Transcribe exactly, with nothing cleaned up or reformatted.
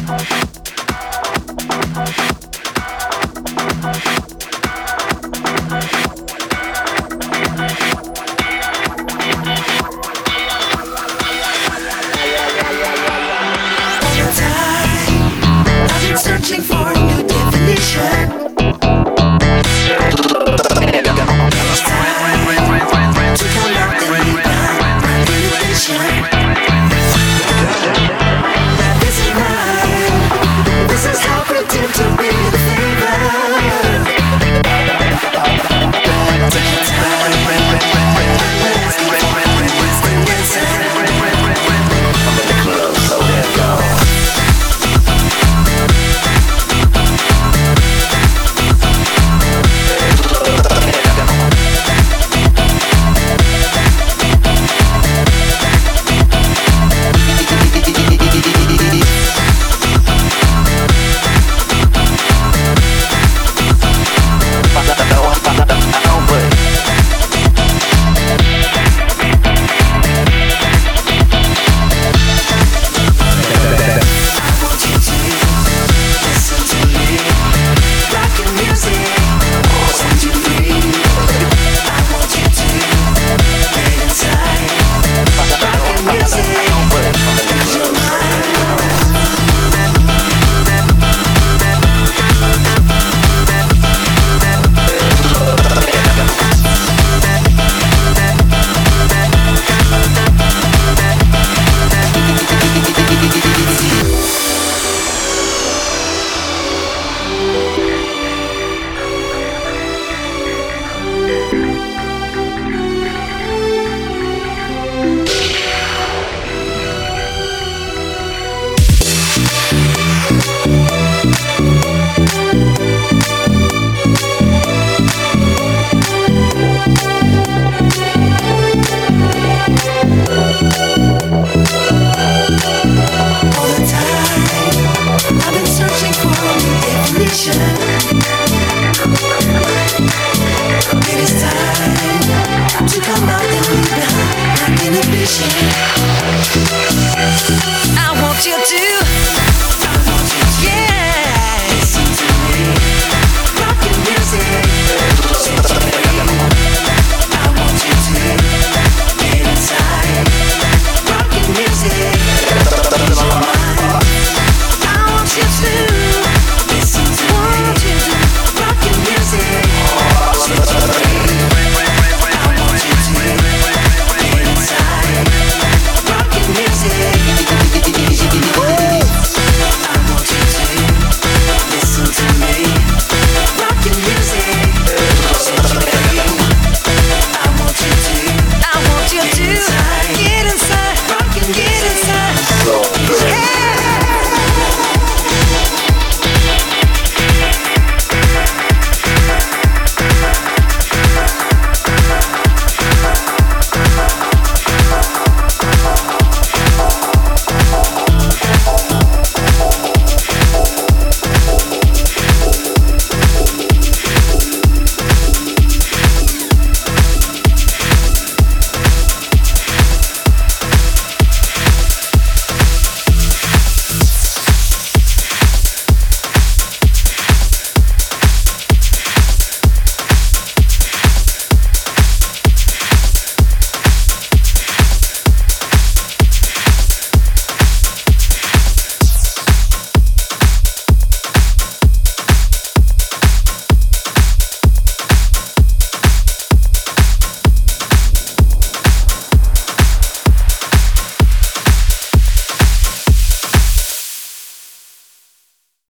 Searching for a new definition. It's time to come out and leave behind my inhibition. This is mine. This is how I pretend to be the favor. Take your time. Let's go for it. Let's go dancing. I'm in the club, so there go. I want you to